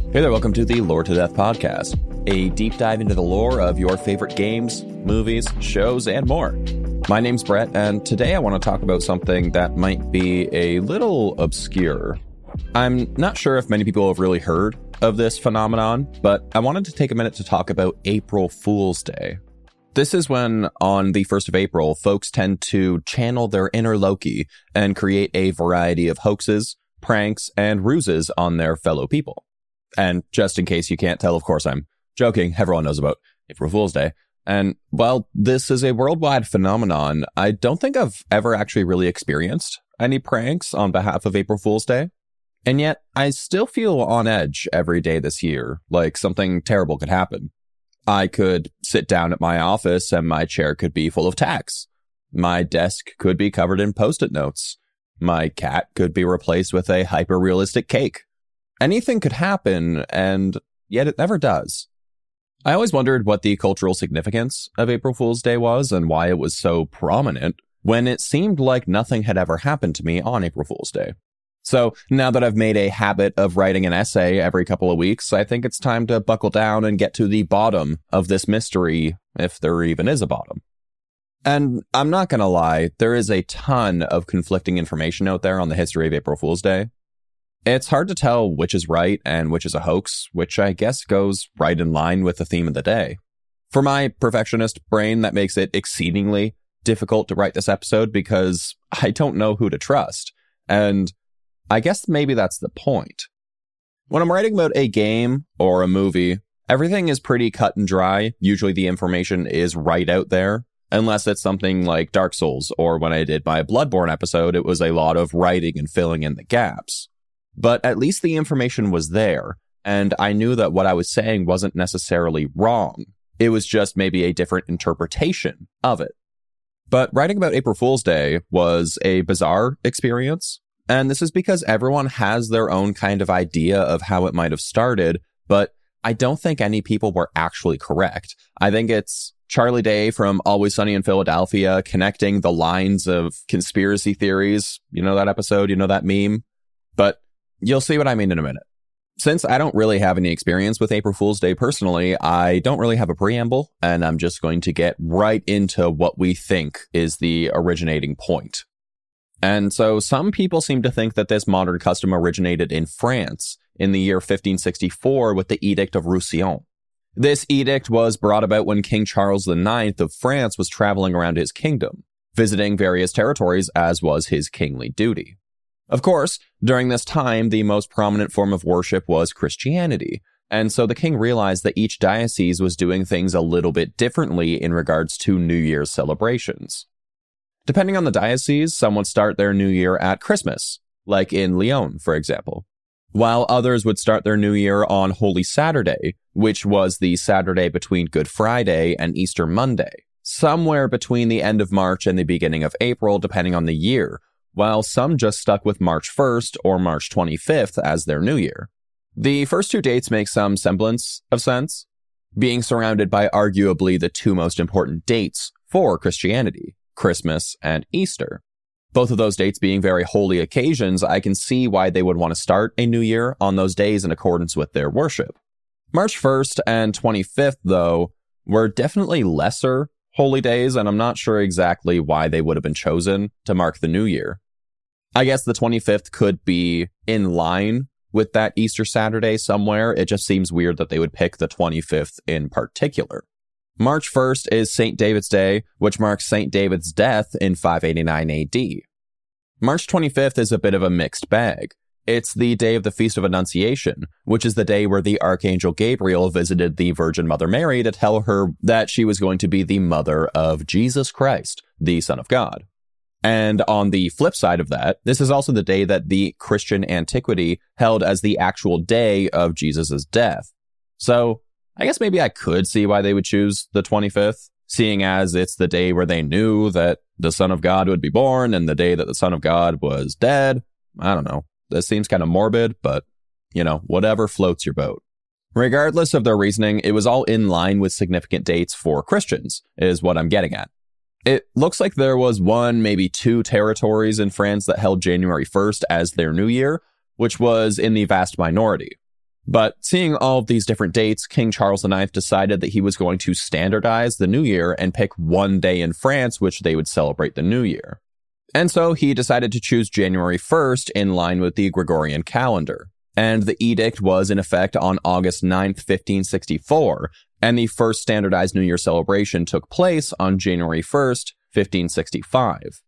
Hey there, welcome to the Lore to Death podcast, a deep dive into the lore of your favorite games, movies, shows, and more. My name's Brett, and today I want to talk about something that might be a little obscure. I'm not sure if many people have really heard of this phenomenon, but I wanted to take a minute to talk about April Fool's Day. This is when, on the 1st of April, folks tend to channel their inner Loki and create a variety of hoaxes, pranks, and ruses on their fellow people. And just in case you can't tell, of course, I'm joking. Everyone knows about April Fool's Day. And while this is a worldwide phenomenon, I don't think I've ever actually really experienced any pranks on behalf of April Fool's Day. And yet, I still feel on edge every day this year, like something terrible could happen. I could sit down at my office and my chair could be full of tacks. My desk could be covered in Post-it notes. My cat could be replaced with a hyper-realistic cake. Anything could happen, and yet it never does. I always wondered what the cultural significance of April Fool's Day was and why it was so prominent when it seemed like nothing had ever happened to me on April Fool's Day. So now that I've made a habit of writing an essay every couple of weeks, I think it's time to buckle down and get to the bottom of this mystery, if there even is a bottom. And I'm not going to lie, there is a ton of conflicting information out there on the history of April Fool's Day. It's hard to tell which is right and which is a hoax, which I guess goes right in line with the theme of the day. For my perfectionist brain, that makes it exceedingly difficult to write this episode because I don't know who to trust. And I guess maybe that's the point. When I'm writing about a game or a movie, everything is pretty cut and dry. Usually the information is right out there, unless it's something like Dark Souls, or when I did my Bloodborne episode, it was a lot of writing and filling in the gaps. But at least the information was there, and I knew that what I was saying wasn't necessarily wrong. It was just maybe a different interpretation of it. But writing about April Fool's Day was a bizarre experience, and this is because everyone has their own kind of idea of how it might have started, but I don't think any people were actually correct. I think it's Charlie Day from Always Sunny in Philadelphia connecting the lines of conspiracy theories. You know that episode? You know that meme? But you'll see what I mean in a minute. Since I don't really have any experience with April Fool's Day personally, I don't really have a preamble, and I'm just going to get right into what we think is the originating point. And so some people seem to think that this modern custom originated in France in the year 1564 with the Edict of Roussillon. This edict was brought about when King Charles IX of France was traveling around his kingdom, visiting various territories as was his kingly duty. Of course, during this time, the most prominent form of worship was Christianity, and so the king realized that each diocese was doing things a little bit differently in regards to New Year's celebrations. Depending on the diocese, some would start their New Year at Christmas, like in Lyon, for example, while others would start their New Year on Holy Saturday, which was the Saturday between Good Friday and Easter Monday, somewhere between the end of March and the beginning of April, depending on the year, while some just stuck with March 1st or March 25th as their New Year. The first two dates make some semblance of sense, being surrounded by arguably the two most important dates for Christianity, Christmas and Easter. Both of those dates being very holy occasions, I can see why they would want to start a new year on those days in accordance with their worship. March 1st and 25th, though, were definitely lesser holy days, and I'm not sure exactly why they would have been chosen to mark the new year. I guess the 25th could be in line with that Easter Saturday somewhere. It just seems weird that they would pick the 25th in particular. March 1st is St. David's Day, which marks St. David's death in 589 AD. March 25th is a bit of a mixed bag. It's the day of the Feast of Annunciation, which is the day where the Archangel Gabriel visited the Virgin Mother Mary to tell her that she was going to be the mother of Jesus Christ, the Son of God. And on the flip side of that, this is also the day that the Christian antiquity held as the actual day of Jesus' death. So I guess maybe I could see why they would choose the 25th, seeing as it's the day where they knew that the Son of God would be born and the day that the Son of God was dead. I don't know. This seems kind of morbid, but, whatever floats your boat. Regardless of their reasoning, it was all in line with significant dates for Christians, is what I'm getting at. It looks like there was one, maybe two territories in France that held January 1st as their new year, which was in the vast minority. But seeing all of these different dates, King Charles IX decided that he was going to standardize the New Year and pick one day in France which they would celebrate the New Year. And so he decided to choose January 1st in line with the Gregorian calendar. And the edict was in effect on August 9th, 1564, and the first standardized New Year celebration took place on January 1st, 1565.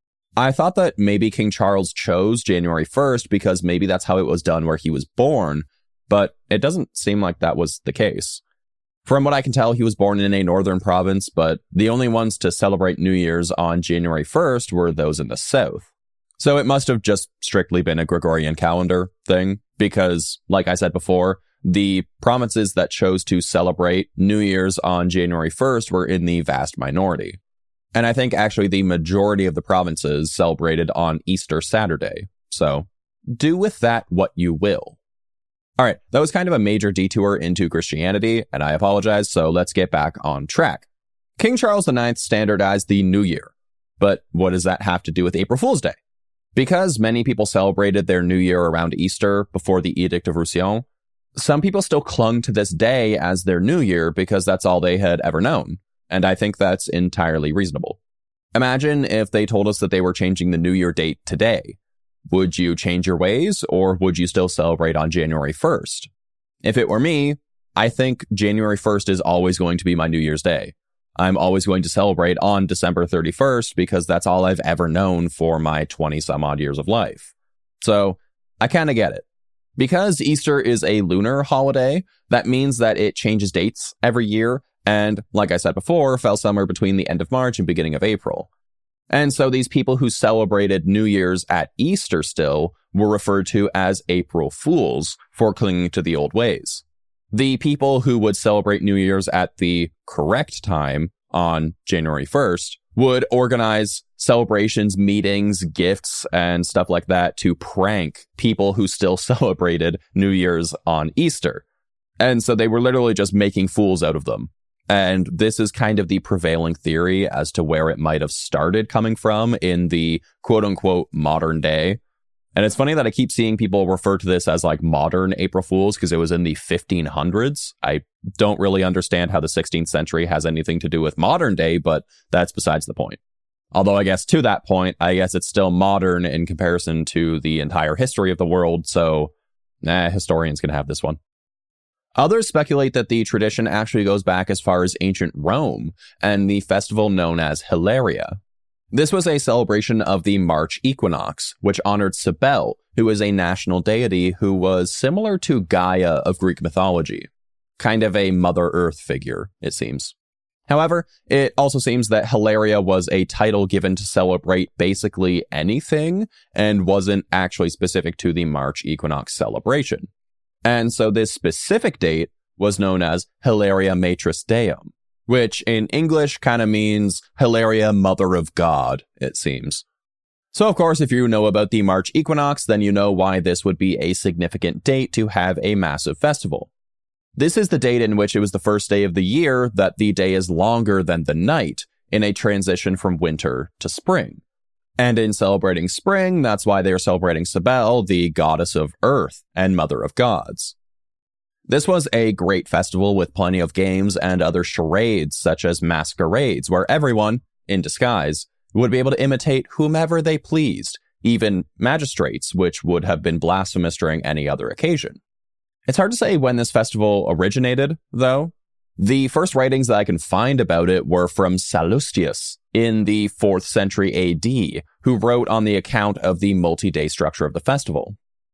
I thought that maybe King Charles chose January 1st because maybe that's how it was done where he was born, but it doesn't seem like that was the case. From what I can tell, he was born in a northern province, but the only ones to celebrate New Year's on January 1st were those in the south. So it must have just strictly been a Gregorian calendar thing, because, like I said before, the provinces that chose to celebrate New Year's on January 1st were in the vast minority. And I think actually the majority of the provinces celebrated on Easter Saturday. So do with that what you will. All right, that was kind of a major detour into Christianity, and I apologize, so let's get back on track. King Charles IX standardized the New Year. But what does that have to do with April Fool's Day? Because many people celebrated their New Year around Easter before the Edict of Roussillon, some people still clung to this day as their New Year because that's all they had ever known. And I think that's entirely reasonable. Imagine if they told us that they were changing the New Year date today. Would you change your ways, or would you still celebrate on January 1st? If it were me, I think January 1st is always going to be my New Year's Day. I'm always going to celebrate on December 31st because that's all I've ever known for my 20-some-odd years of life. So I kind of get it. Because Easter is a lunar holiday, that means that it changes dates every year, and, like I said before, fell somewhere between the end of March and beginning of April. And so these people who celebrated New Year's at Easter still were referred to as April Fools for clinging to the old ways. The people who would celebrate New Year's at the correct time on January 1st would organize celebrations, meetings, gifts, and stuff like that to prank people who still celebrated New Year's on Easter. And so they were literally just making fools out of them. And this is kind of the prevailing theory as to where it might have started coming from in the quote-unquote modern day. And it's funny that I keep seeing people refer to this as like modern April Fools because it was in the 1500s. I don't really understand how the 16th century has anything to do with modern day, but that's besides the point. Although I guess to that point, I guess it's still modern in comparison to the entire history of the world. So, historians can have this one. Others speculate that the tradition actually goes back as far as ancient Rome and the festival known as Hilaria. This was a celebration of the March equinox, which honored Cybele, who is a national deity who was similar to Gaia of Greek mythology. Kind of a Mother Earth figure, it seems. However, it also seems that Hilaria was a title given to celebrate basically anything and wasn't actually specific to the March equinox celebration. And so this specific date was known as Hilaria Matris Deum, which in English kind of means Hilaria Mother of God, it seems. So of course, if you know about the March equinox, then you know why this would be a significant date to have a massive festival. This is the date in which it was the first day of the year that the day is longer than the night in a transition from winter to spring. And in celebrating spring, that's why they are celebrating Cybele, the goddess of earth and mother of gods. This was a great festival with plenty of games and other charades, such as masquerades, where everyone, in disguise, would be able to imitate whomever they pleased, even magistrates, which would have been blasphemous during any other occasion. It's hard to say when this festival originated, though. The first writings that I can find about it were from Sallustius in the 4th century AD, who wrote on the account of the multi-day structure of the festival.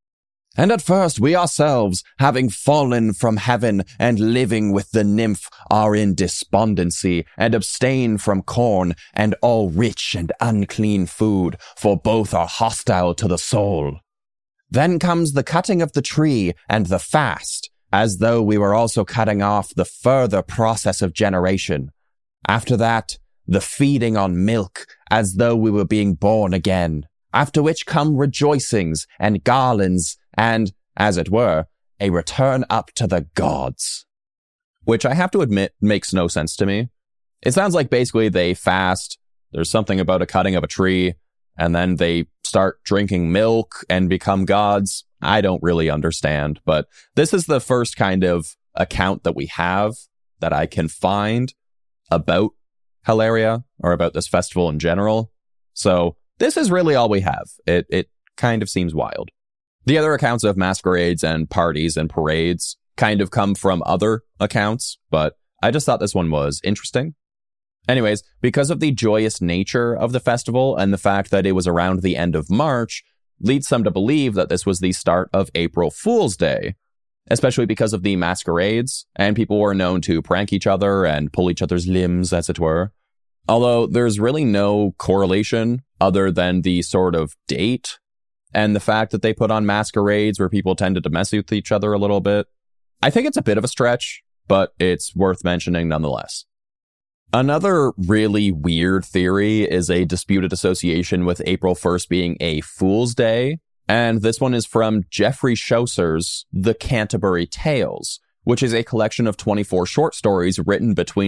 And at first we ourselves, having fallen from heaven and living with the nymph, are in despondency, and abstain from corn and all rich and unclean food, for both are hostile to the soul. Then comes the cutting of the tree and the fast, as though we were also cutting off the further process of generation. After that, the feeding on milk, as though we were being born again. After which come rejoicings and garlands and, as it were, a return up to the gods. Which I have to admit makes no sense to me. It sounds like basically they fast, there's something about a cutting of a tree, and then they start drinking milk and become gods. I don't really understand, but this is the first kind of account that we have that I can find about Hilaria or about this festival in general. So this is really all we have. It kind of seems wild. The other accounts of masquerades and parties and parades kind of come from other accounts, but I just thought this one was interesting. Anyways, because of the joyous nature of the festival and the fact that it was around the end of March, leads some to believe that this was the start of April Fool's Day, especially because of the masquerades, and people were known to prank each other and pull each other's limbs, as it were. Although there's really no correlation other than the sort of date and the fact that they put on masquerades where people tended to mess with each other a little bit. I think it's a bit of a stretch, but it's worth mentioning nonetheless. Another really weird theory is a disputed association with April 1st being a Fool's Day, and this one is from Geoffrey Chaucer's The Canterbury Tales, which is a collection of 24 short stories written between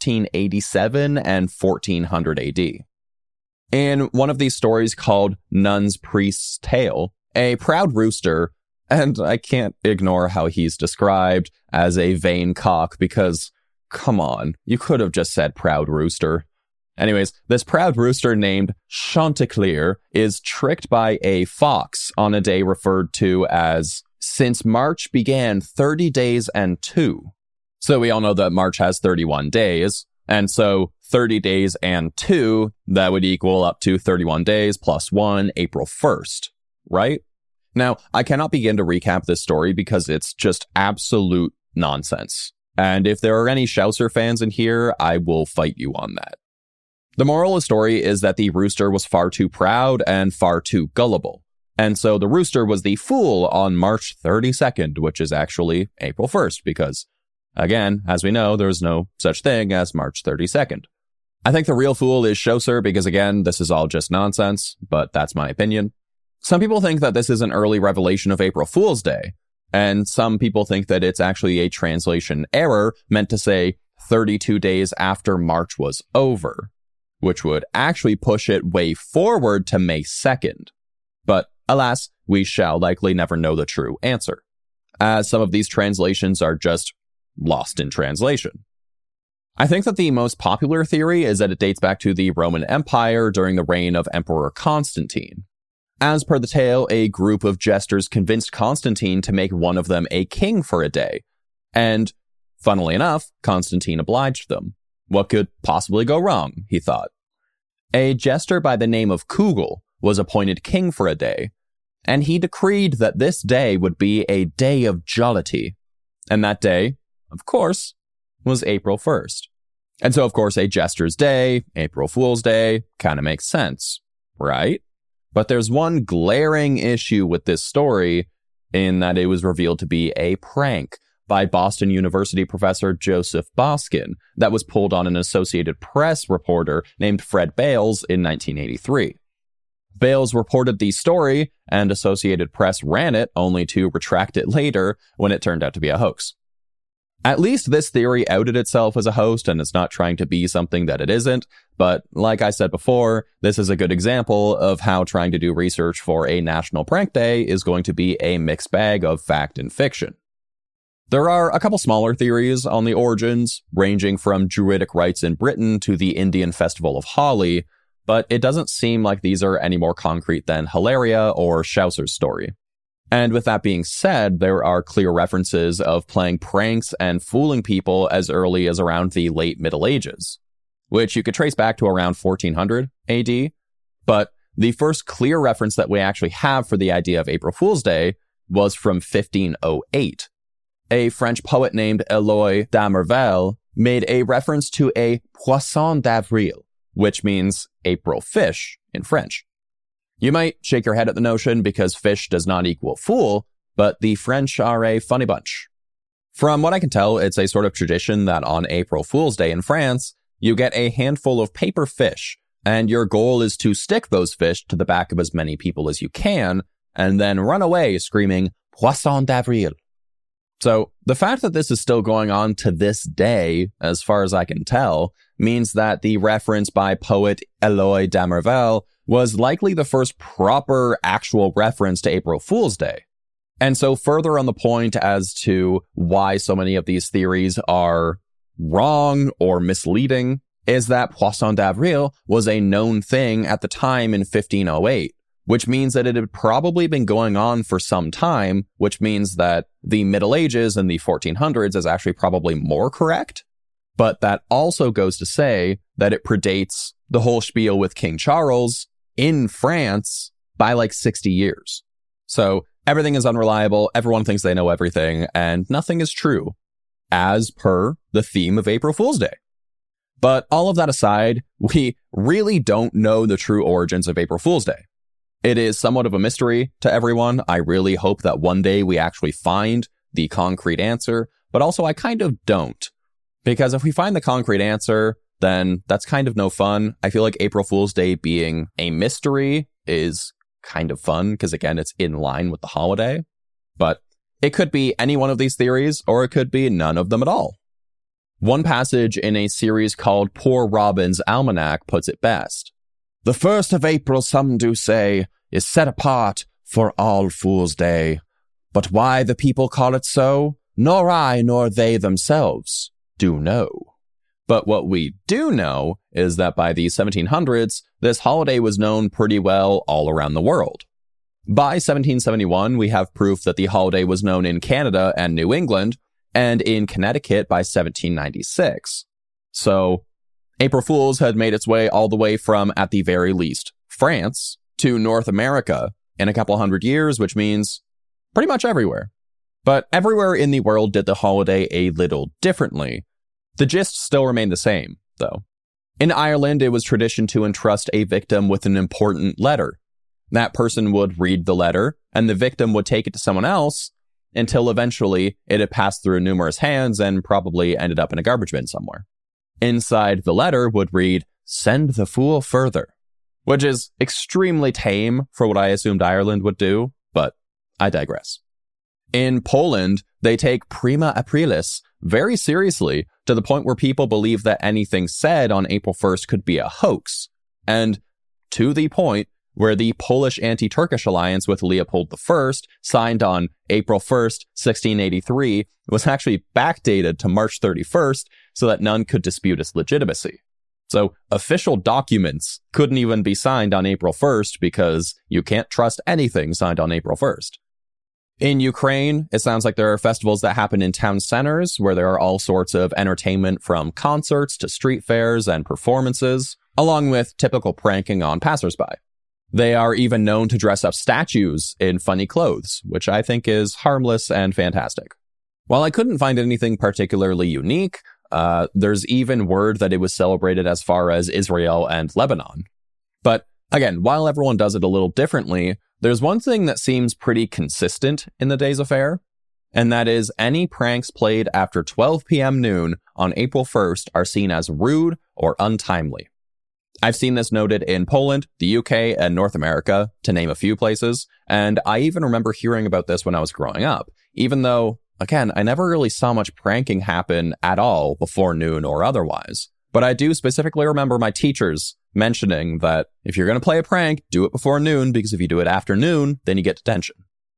1387 and 1400 AD. In one of these stories called Nun's Priest's Tale, a proud rooster, and I can't ignore how he's described as a vain cock because, come on, you could have just said proud rooster. Anyways, this proud rooster named Chanticleer is tricked by a fox on a day referred to as Since March Began 30 Days and 2. So we all know that March has 31 days, and so 30 days and 2, that would equal up to 31 days plus 1, April 1st, right? Now, I cannot begin to recap this story because it's just absolute nonsense. And if there are any Chaucer fans in here, I will fight you on that. The moral of the story is that the rooster was far too proud and far too gullible. And so the rooster was the fool on March 32nd, which is actually April 1st, because, again, as we know, there's no such thing as March 32nd. I think the real fool is Chaucer because, again, this is all just nonsense, but that's my opinion. Some people think that this is an early revelation of April Fool's Day, and some people think that it's actually a translation error meant to say 32 days after March was over, which would actually push it way forward to May 2nd. But alas, we shall likely never know the true answer, as some of these translations are just lost in translation. I think that the most popular theory is that it dates back to the Roman Empire during the reign of Emperor Constantine. As per the tale, a group of jesters convinced Constantine to make one of them a king for a day, and, funnily enough, Constantine obliged them. What could possibly go wrong, he thought. A jester by the name of Kugel was appointed king for a day, and he decreed that this day would be a day of jollity. And that day, of course, was April 1st. And so, of course, a jester's day, April Fool's Day, kind of makes sense, right? But there's one glaring issue with this story in that it was revealed to be a prank by Boston University professor Joseph Boskin that was pulled on an Associated Press reporter named Fred Bales in 1983. Bales reported the story, and Associated Press ran it only to retract it later when it turned out to be a hoax. At least this theory outed itself as a hoax and is not trying to be something that it isn't, but like I said before, this is a good example of how trying to do research for a National Prank Day is going to be a mixed bag of fact and fiction. There are a couple smaller theories on the origins, ranging from Druidic rites in Britain to the Indian festival of Holi, but it doesn't seem like these are any more concrete than Hilaria or Chaucer's story. And with that being said, there are clear references of playing pranks and fooling people as early as around the late Middle Ages, which you could trace back to around 1400 AD. But the first clear reference that we actually have for the idea of April Fool's Day was from 1508. A French poet named Eloy Damervel made a reference to a Poisson d'Avril, which means April fish in French. You might shake your head at the notion because fish does not equal fool, but the French are a funny bunch. From what I can tell, it's a sort of tradition that on April Fool's Day in France, you get a handful of paper fish, and your goal is to stick those fish to the back of as many people as you can, and then run away screaming, Poisson d'Avril. So the fact that this is still going on to this day, as far as I can tell, means that the reference by poet Eloy Damervel was likely the first proper actual reference to April Fool's Day. And so further on the point as to why so many of these theories are wrong or misleading is that Poisson d'Avril was a known thing at the time in 1508, which means that it had probably been going on for some time, which means that the Middle Ages and the 1400s is actually probably more correct. But that also goes to say that it predates the whole spiel with King Charles in France by like 60 years. So everything is unreliable, everyone thinks they know everything, and nothing is true, as per the theme of April Fool's Day. But all of that aside, we really don't know the true origins of April Fool's Day. It is somewhat of a mystery to everyone. I really hope that one day we actually find the concrete answer, but also I kind of don't. Because if we find the concrete answer, then that's kind of no fun. I feel like April Fool's Day being a mystery is kind of fun because, again, it's in line with the holiday. But it could be any one of these theories, or it could be none of them at all. One passage in a series called Poor Robin's Almanac puts it best. The 1st of April, some do say, is set apart for All Fool's Day. But why the people call it so, nor I nor they themselves do know. But what we do know is that by the 1700s, this holiday was known pretty well all around the world. By 1771, we have proof that the holiday was known in Canada and New England, and in Connecticut by 1796. So, April Fool's had made its way all the way from, at the very least, France to North America in a couple hundred years, which means pretty much everywhere. But everywhere in the world did the holiday a little differently. The gist still remained the same, though. In Ireland, it was tradition to entrust a victim with an important letter. That person would read the letter, and the victim would take it to someone else until eventually it had passed through numerous hands and probably ended up in a garbage bin somewhere. Inside the letter would read, "Send the fool further," which is extremely tame for what I assumed Ireland would do, but I digress. In Poland, they take Prima Aprilis very seriously to the point where people believe that anything said on April 1st could be a hoax, and to the point where the Polish anti-Turkish alliance with Leopold I, signed on April 1st, 1683, was actually backdated to March 31st so that none could dispute its legitimacy. So official documents couldn't even be signed on April 1st because you can't trust anything signed on April 1st. In Ukraine, it sounds like there are festivals that happen in town centers where there are all sorts of entertainment from concerts to street fairs and performances, along with typical pranking on passersby. They are even known to dress up statues in funny clothes, which I think is harmless and fantastic. While I couldn't find anything particularly unique, there's even word that it was celebrated as far as Israel and Lebanon. But again, while everyone does it a little differently, there's one thing that seems pretty consistent in the day's affair, and that is any pranks played after 12 p.m. noon on April 1st are seen as rude or untimely. I've seen this noted in Poland, the UK, and North America, to name a few places, and I even remember hearing about this when I was growing up, even though, again, I never really saw much pranking happen at all before noon or otherwise. But I do specifically remember my teachers mentioning that if you're going to play a prank, do it before noon, because if you do it after noon, then you get detention.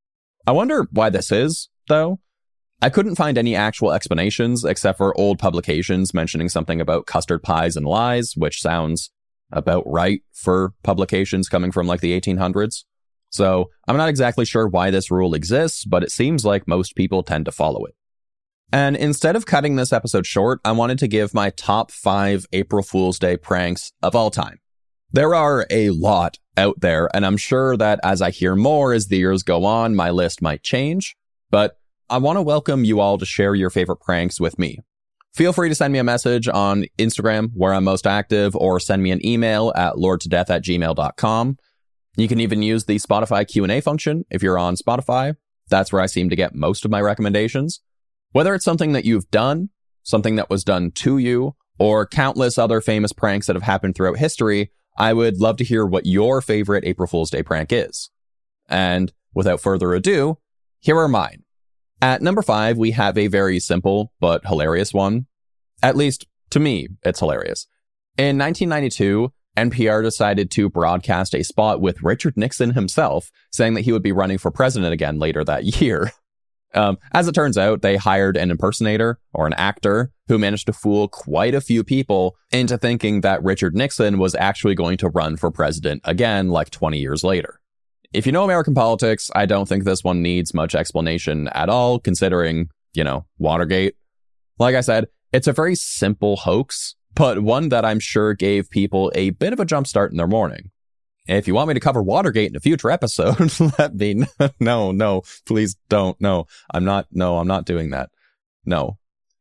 I wonder why this is, though. I couldn't find any actual explanations except for old publications mentioning something about custard pies and lies, which sounds about right for publications coming from like the 1800s. So I'm not exactly sure why this rule exists, but it seems like most people tend to follow it. And instead of cutting this episode short, I wanted to give my top 5 April Fool's Day pranks of all time. There are a lot out there, and I'm sure that as I hear more as the years go on, my list might change. But I want to welcome you all to share your favorite pranks with me. Feel free to send me a message on Instagram, where I'm most active, or send me an email at lordtodeath@gmail.com. You can even use the Spotify Q&A function if you're on Spotify. That's where I seem to get most of my recommendations. Whether it's something that you've done, something that was done to you, or countless other famous pranks that have happened throughout history, I would love to hear what your favorite April Fool's Day prank is. And without further ado, here are mine. At number 5, we have a very simple but hilarious one. At least, to me, it's hilarious. In 1992, NPR decided to broadcast a spot with Richard Nixon himself, saying that he would be running for president again later that year. As it turns out, they hired an impersonator or an actor who managed to fool quite a few people into thinking that Richard Nixon was actually going to run for president again, like 20 years later. If you know American politics, I don't think this one needs much explanation at all, considering, Watergate. Like I said, it's a very simple hoax, but one that I'm sure gave people a bit of a jump start in their morning. If you want me to cover Watergate in a future episode, let me no, please don't. No, I'm not doing that. No.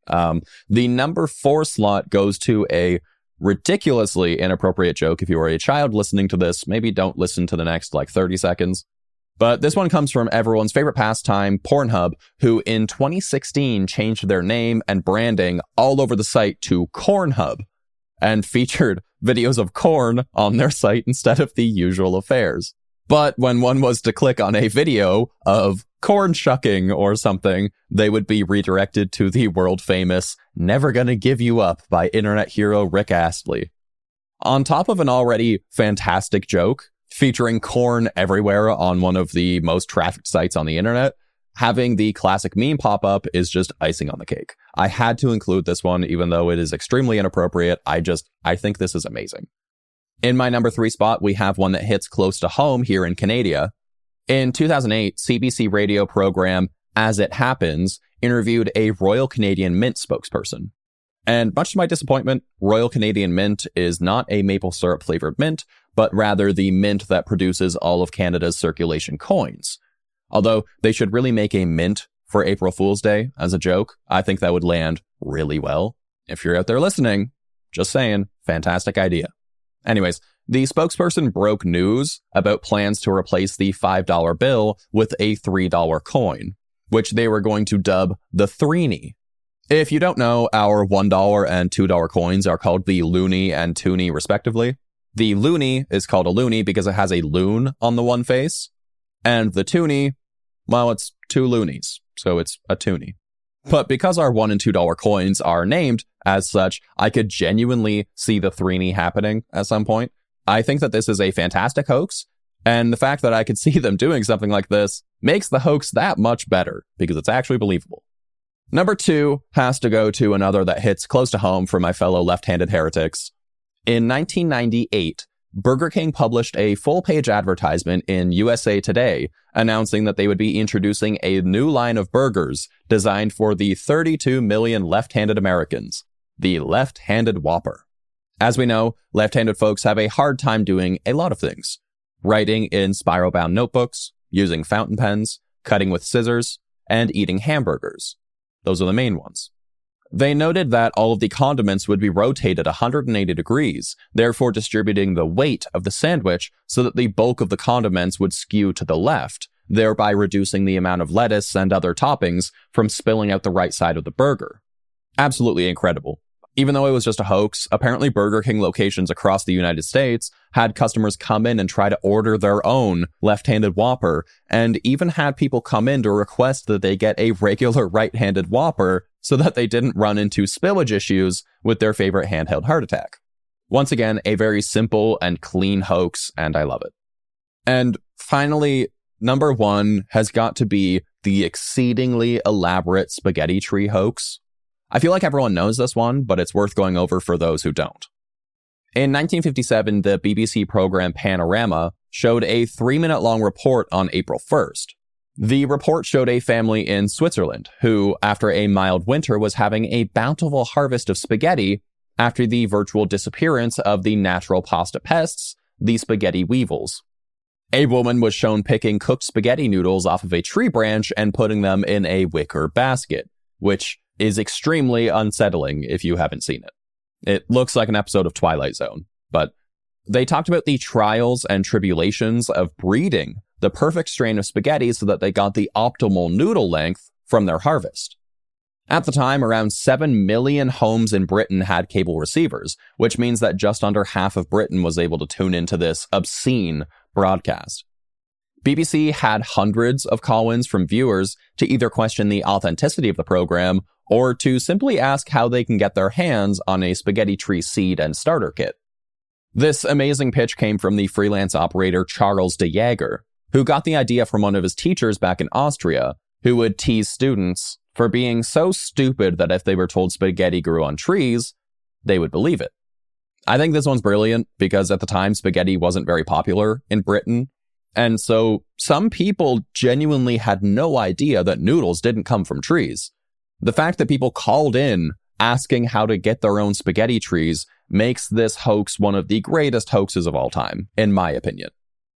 The number 4 slot goes to a ridiculously inappropriate joke. If you are a child listening to this, maybe don't listen to the next 30 seconds. But this one comes from everyone's favorite pastime, Pornhub, who in 2016 changed their name and branding all over the site to Cornhub and featured videos of corn on their site instead of the usual affairs. But when one was to click on a video of corn shucking or something, they would be redirected to the world famous Never Gonna Give You Up by internet hero Rick Astley. On top of an already fantastic joke featuring corn everywhere on one of the most trafficked sites on the internet, having the classic meme pop up is just icing on the cake. I had to include this one, even though it is extremely inappropriate. I think this is amazing. In my number 3 spot, we have one that hits close to home here in Canada. In 2008, CBC radio program As It Happens interviewed a Royal Canadian Mint spokesperson. And much to my disappointment, Royal Canadian Mint is not a maple syrup flavored mint, but rather the mint that produces all of Canada's circulation coins. Although they should really make a mint for April Fool's Day as a joke. I think that would land really well. If you're out there listening, just saying, fantastic idea. Anyways, the spokesperson broke news about plans to replace the $5 bill with a $3 coin, which they were going to dub the Threeny. If you don't know, our $1 and $2 coins are called the loonie and toonie respectively. The loonie is called a loonie because it has a loon on the one face. And the toonie, well, it's 2 loonies, so it's a toonie. But because our $1 and $2 coins are named as such, I could genuinely see the Threeny happening at some point. I think that this is a fantastic hoax, and the fact that I could see them doing something like this makes the hoax that much better, because it's actually believable. Number 2 has to go to another that hits close to home for my fellow left-handed heretics. In 1998, Burger King published a full-page advertisement in USA Today announcing that they would be introducing a new line of burgers designed for the 32 million left-handed Americans, the Left-Handed Whopper. As we know, left-handed folks have a hard time doing a lot of things. Writing in spiral-bound notebooks, using fountain pens, cutting with scissors, and eating hamburgers. Those are the main ones. They noted that all of the condiments would be rotated 180 degrees, therefore distributing the weight of the sandwich so that the bulk of the condiments would skew to the left, thereby reducing the amount of lettuce and other toppings from spilling out the right side of the burger. Absolutely incredible. Even though it was just a hoax, apparently Burger King locations across the United States had customers come in and try to order their own left-handed Whopper, and even had people come in to request that they get a regular right-handed Whopper so that they didn't run into spillage issues with their favorite handheld heart attack. Once again, a very simple and clean hoax, and I love it. And finally, number 1 has got to be the exceedingly elaborate spaghetti tree hoax. I feel like everyone knows this one, but it's worth going over for those who don't. In 1957, the BBC program Panorama showed a 3-minute-long report on April 1st. The report showed a family in Switzerland who, after a mild winter, was having a bountiful harvest of spaghetti after the virtual disappearance of the natural pasta pests, the spaghetti weevils. A woman was shown picking cooked spaghetti noodles off of a tree branch and putting them in a wicker basket, which is extremely unsettling if you haven't seen it. It looks like an episode of Twilight Zone, but they talked about the trials and tribulations of breeding the perfect strain of spaghetti so that they got the optimal noodle length from their harvest. At the time, around 7 million homes in Britain had cable receivers, which means that just under half of Britain was able to tune into this obscene broadcast. BBC had hundreds of call-ins from viewers to either question the authenticity of the program or to simply ask how they can get their hands on a spaghetti tree seed and starter kit. This amazing pitch came from the freelance operator Charles de Jager, who got the idea from one of his teachers back in Austria, who would tease students for being so stupid that if they were told spaghetti grew on trees, they would believe it. I think this one's brilliant because at the time, spaghetti wasn't very popular in Britain. And so some people genuinely had no idea that noodles didn't come from trees. The fact that people called in asking how to get their own spaghetti trees makes this hoax one of the greatest hoaxes of all time, in my opinion.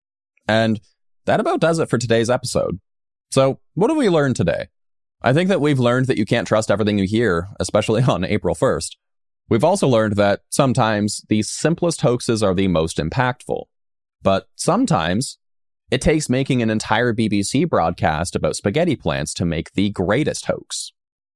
And that about does it for today's episode. So what have we learned today? I think that we've learned that you can't trust everything you hear, especially on April 1st. We've also learned that sometimes the simplest hoaxes are the most impactful. But sometimes it takes making an entire BBC broadcast about spaghetti plants to make the greatest hoax.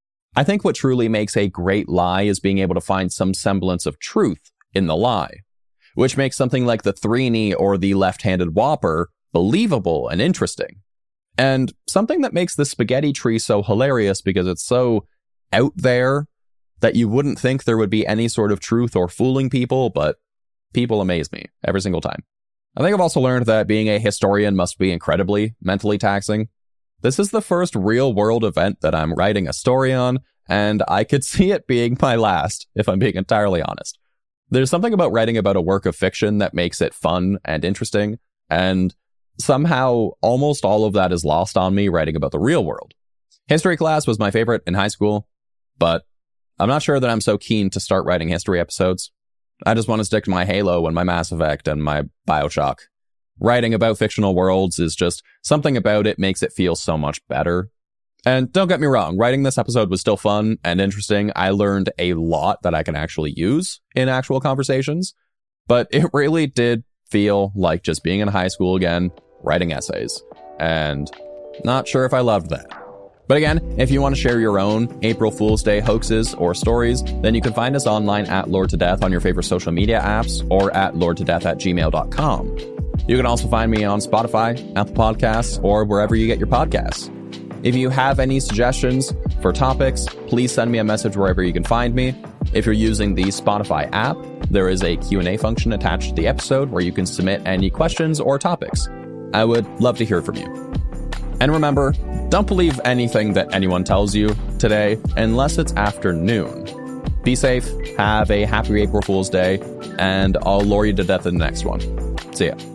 I think what truly makes a great lie is being able to find some semblance of truth in the lie, which makes something like the Threeny or the left-handed Whopper believable and interesting. And something that makes the spaghetti tree so hilarious because it's so out there that you wouldn't think there would be any sort of truth or fooling people, but people amaze me every single time. I think I've also learned that being a historian must be incredibly mentally taxing. This is the first real-world event that I'm writing a story on, and I could see it being my last, if I'm being entirely honest. There's something about writing about a work of fiction that makes it fun and interesting, and somehow almost all of that is lost on me writing about the real world. History class was my favorite in high school, but I'm not sure that I'm so keen to start writing history episodes. I just want to stick to my Halo and my Mass Effect and my BioShock. Writing about fictional worlds is just something about it makes it feel so much better. And don't get me wrong, writing this episode was still fun and interesting. I learned a lot that I can actually use in actual conversations, but it really did feel like just being in high school again, writing essays, and not sure if I loved that. But again, if you want to share your own April Fool's Day hoaxes or stories, then you can find us online at Lord to Death on your favorite social media apps or at lordtodeath@gmail.com. You can also find me on Spotify, Apple Podcasts, or wherever you get your podcasts. If you have any suggestions for topics, please send me a message wherever you can find me. If you're using the Spotify app, there is a Q&A function attached to the episode where you can submit any questions or topics. I would love to hear from you. And remember, don't believe anything that anyone tells you today unless it's after noon. Be safe, have a happy April Fool's Day, and I'll lure you to death in the next one. See ya.